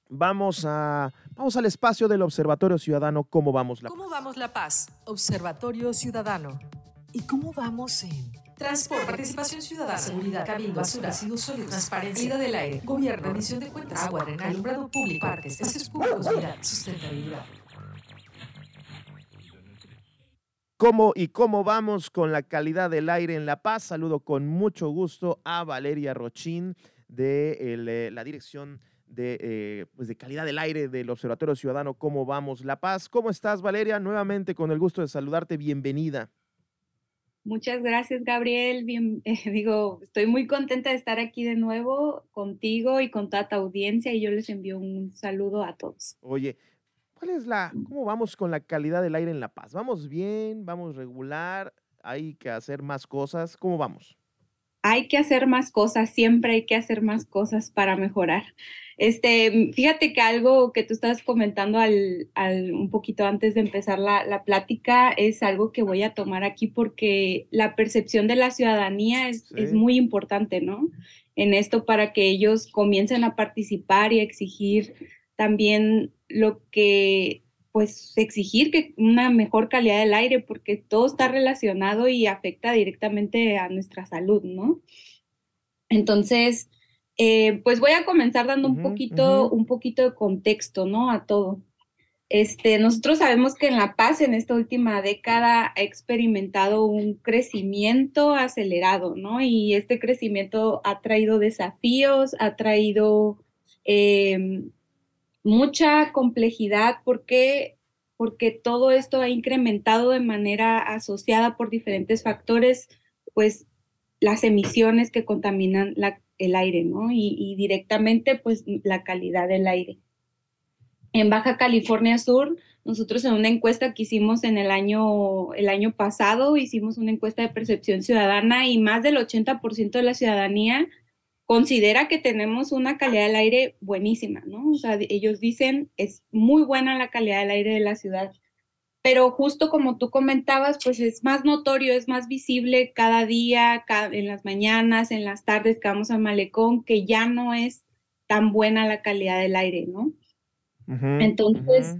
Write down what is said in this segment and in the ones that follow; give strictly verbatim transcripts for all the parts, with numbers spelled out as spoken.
Vamos a vamos al espacio del Observatorio Ciudadano. ¿Cómo vamos la ¿Cómo paz? vamos La Paz? Observatorio Ciudadano. ¿Y cómo vamos en Transporte, participación ciudadana, seguridad, cabildo, basura, residuos sólidos, transparencia, calidad del aire, gobierno, rendición de cuentas, agua, drenaje, alumbrado público, parques, espacios públicos, vialidad, sustentabilidad? ¿Cómo y cómo vamos con la calidad del aire en La Paz? Saludo con mucho gusto a Valeria Rochín de el, eh, la Dirección de, eh, pues de Calidad del Aire del Observatorio Ciudadano. ¿Cómo vamos La Paz? ¿Cómo estás, Valeria? Nuevamente con el gusto de saludarte. Bienvenida. Muchas gracias, Gabriel. Bien, eh, digo, estoy muy contenta de estar aquí de nuevo contigo y con toda tu audiencia y yo les envío un saludo a todos. Oye, ¿cuál es la, cómo vamos con la calidad del aire en La Paz? ¿Vamos bien? ¿Vamos regular? ¿Hay que hacer más cosas? ¿Cómo vamos? Hay que hacer más cosas, siempre hay que hacer más cosas para mejorar. Este, fíjate que algo que tú estabas comentando al, al, un poquito antes de empezar la, la plática es algo que voy a tomar aquí porque la percepción de la ciudadanía es, Sí. es muy importante, ¿no? En esto para que ellos comiencen a participar y a exigir también lo que, pues exigir que una mejor calidad del aire, porque todo está relacionado y afecta directamente a nuestra salud, ¿no? Entonces, eh, pues voy a comenzar dando un Ujú, poquito, ujú. un poquito de contexto, ¿no? A todo. Este, nosotros sabemos que en La Paz en esta última década ha experimentado un crecimiento acelerado, ¿no? Y este crecimiento ha traído desafíos, ha traído eh, mucha complejidad porque, porque todo esto ha incrementado de manera asociada por diferentes factores, pues las emisiones que contaminan la, el aire, ¿no? Y, y directamente, pues la calidad del aire. En Baja California Sur, nosotros en una encuesta que hicimos en el año, el año pasado, hicimos una encuesta de percepción ciudadana y más del ochenta por ciento de la ciudadanía considera que tenemos una calidad del aire buenísima, ¿no? O sea, ellos dicen, es muy buena la calidad del aire de la ciudad. Pero justo como tú comentabas, pues es más notorio, es más visible cada día, cada, en las mañanas, en las tardes que vamos al malecón, que ya no es tan buena la calidad del aire, ¿no? Ujú, Entonces, ujú.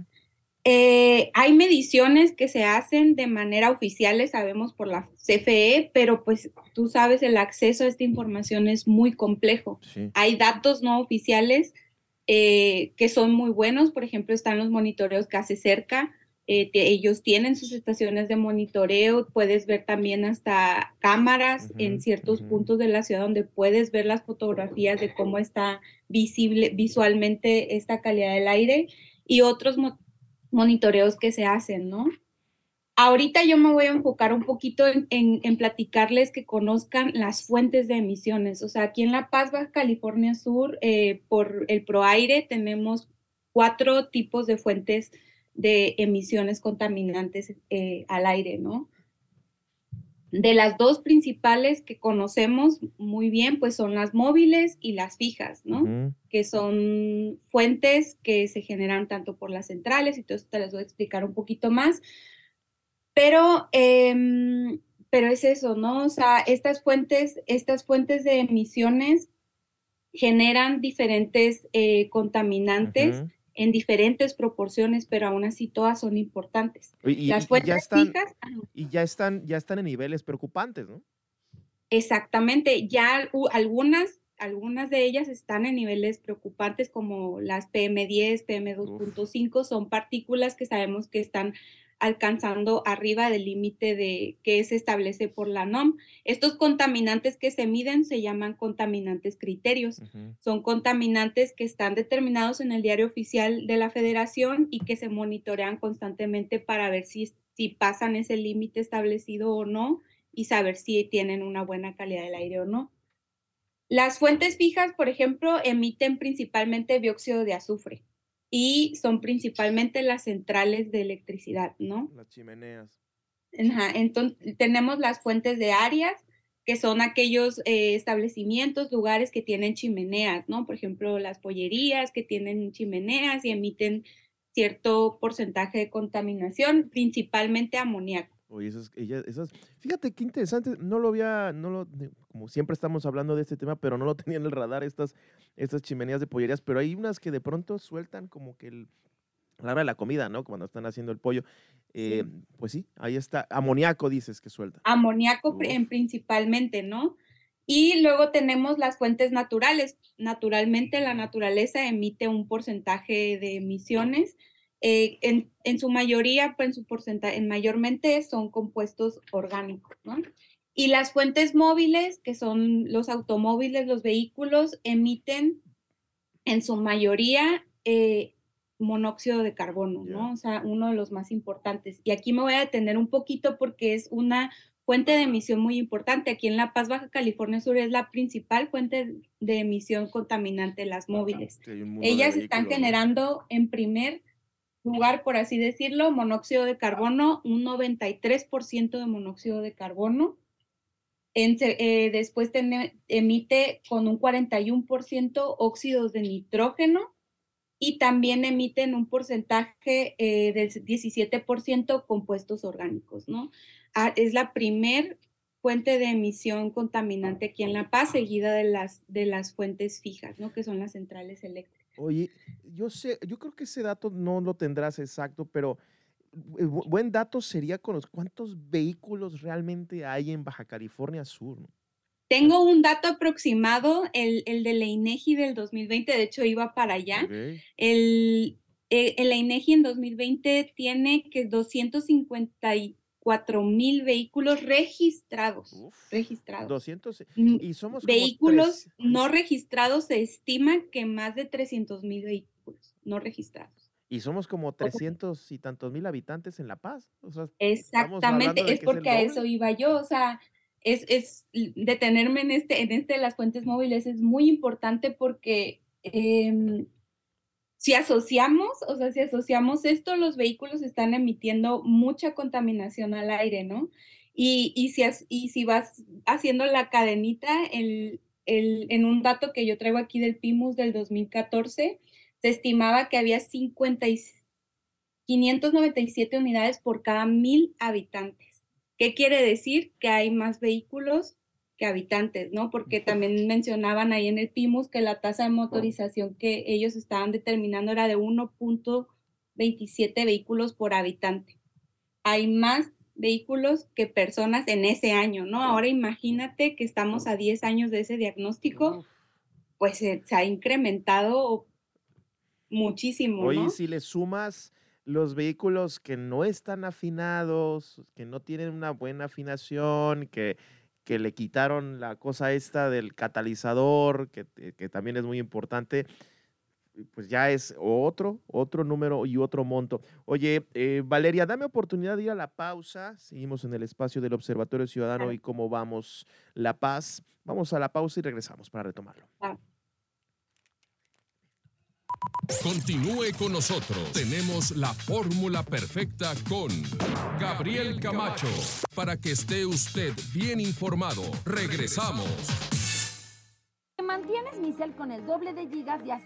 eh, hay mediciones que se hacen de manera oficial, sabemos por la C F E, pero pues tú sabes, el acceso a esta información es muy complejo. Sí. Hay datos no oficiales eh, que son muy buenos, por ejemplo, están los monitoreos que hace cerca, eh, te, ellos tienen sus estaciones de monitoreo, puedes ver también hasta cámaras Ujú, en ciertos ujú. puntos de la ciudad donde puedes ver las fotografías de cómo está visible visualmente esta calidad del aire y otros mo monitoreos que se hacen, ¿no? Ahorita yo me voy a enfocar un poquito en, en, en platicarles que conozcan las fuentes de emisiones. O sea, aquí en La Paz, Baja California Sur, eh, por el ProAire tenemos cuatro tipos de fuentes de emisiones contaminantes eh, al aire, ¿no? De las dos principales que conocemos muy bien, pues son las móviles y las fijas, ¿no? Ujú. Que son fuentes que se generan tanto por las centrales, y todo esto te les voy a explicar un poquito más. Pero, eh, pero es eso, ¿no? O sea, estas fuentes, estas fuentes de emisiones generan diferentes eh, contaminantes Ujú. en diferentes proporciones, pero aún así todas son importantes. Y y Las y y ya fuentes están fijas, y ya están ya están en niveles preocupantes, ¿no? exactamente, ya uh, algunas, algunas de ellas están en niveles preocupantes como las P M diez, P M dos punto Uf. cinco, son partículas que sabemos que están alcanzando arriba del límite de que se establece por la N O M. Estos contaminantes que se miden se llaman contaminantes criterios. Ujú. Son contaminantes que están determinados en el diario oficial de la Federación y que se monitorean constantemente para ver si, si pasan ese límite establecido o no y saber si tienen una buena calidad del aire o no. Las fuentes fijas, por ejemplo, emiten principalmente dióxido de azufre y son principalmente las centrales de electricidad, ¿no? Las chimeneas. Ajá, entonces tenemos las fuentes de áreas, que son aquellos eh, establecimientos, lugares que tienen chimeneas, ¿no? Por ejemplo, las pollerías que tienen chimeneas y emiten cierto porcentaje de contaminación, principalmente amoníaco. Oye, esas, ella- esas, fíjate qué interesante, no lo había, no lo, de- como siempre estamos hablando de este tema, pero no lo tenía en el radar estas, estas chimeneas de pollerías, pero hay unas que de pronto sueltan como que el, a la hora de la comida, ¿no? Cuando están haciendo el pollo. Eh, Sí. pues sí, ahí está. Amoníaco dices que suelta. Amoníaco pri- Uf. en principalmente, ¿no? Y luego tenemos las fuentes naturales. Naturalmente la naturaleza emite un porcentaje de emisiones. eh, en, en su mayoría, pues en su porcentaje, en mayormente son compuestos orgánicos, ¿no? Y las fuentes móviles, que son los automóviles, los vehículos, emiten en su mayoría eh, monóxido de carbono, Ya. ¿no? O sea, uno de los más importantes. Y aquí me voy a detener un poquito porque es una fuente de emisión muy importante. Aquí en La Paz, Baja California Sur, es la principal fuente de emisión contaminante de las móviles. Sí, hay un mundo de Ellas están vehículos, ¿no? generando, en primer lugar, por así decirlo, monóxido de carbono, un noventa y tres por ciento de monóxido de carbono. En se- eh, después tene- emite con un cuarenta y uno por ciento óxidos de nitrógeno y también emiten un porcentaje eh, del diecisiete por ciento compuestos orgánicos, ¿no? Ah, es la primer fuente de emisión contaminante aquí en La Paz, seguida de las, de las fuentes fijas, ¿no? Que son las centrales eléctricas. Oye, yo sé, yo creo que ese dato no lo tendrás exacto, pero eh, bu- buen dato sería con los cuántos vehículos realmente hay en Baja California Sur, ¿no? Tengo un dato aproximado, el, el de la INEGI del dos mil veinte, de hecho iba para allá. Ok. El, eh, el INEGI en dos mil veinte tiene que doscientos cincuenta y cuatro mil vehículos registrados, Uf, registrados. doscientos. Mm, Y somos como Vehículos tres. no registrados se estima que más de trescientos mil vehículos no registrados. Y somos como trescientos y tantos mil habitantes en La Paz. O sea, estamos hablando Exactamente, de es que es el porque a eso doble. iba yo, o sea, es, es detenerme en este, en este de las fuentes móviles es muy importante porque em, si asociamos, o sea, si asociamos esto, los vehículos están emitiendo mucha contaminación al aire, ¿no? Y, y, si, as- y si vas haciendo la cadenita, el, el, en un dato que yo traigo aquí del PIMUS del dos mil catorce, se estimaba que había cincuenta y quinientas noventa y siete unidades por cada mil habitantes. ¿Qué quiere decir? Que hay más vehículos que habitantes, ¿no? Porque también mencionaban ahí en el PIMUS que la tasa de motorización que ellos estaban determinando era de uno punto veintisiete vehículos por habitante. Hay más vehículos que personas en ese año, ¿no? Ahora imagínate que estamos a diez años de ese diagnóstico, Uf. pues se, se ha incrementado muchísimo, Oye, y ¿no? si le sumas los vehículos que no están afinados, que no tienen una buena afinación, que, que le quitaron la cosa esta del catalizador, que, te- que también es muy importante, pues ya es otro, otro número y otro monto. Oye, eh, Valeria, dame oportunidad de ir a la pausa. Seguimos en el espacio del Observatorio Ciudadano Claro. y cómo vamos La Paz. Vamos a la pausa y regresamos para retomarlo. Ah. Continúe con nosotros. Tenemos la fórmula perfecta con Gabriel Camacho para que esté usted bien informado. Regresamos. Mantienes mi cel con el doble de gigas y hasta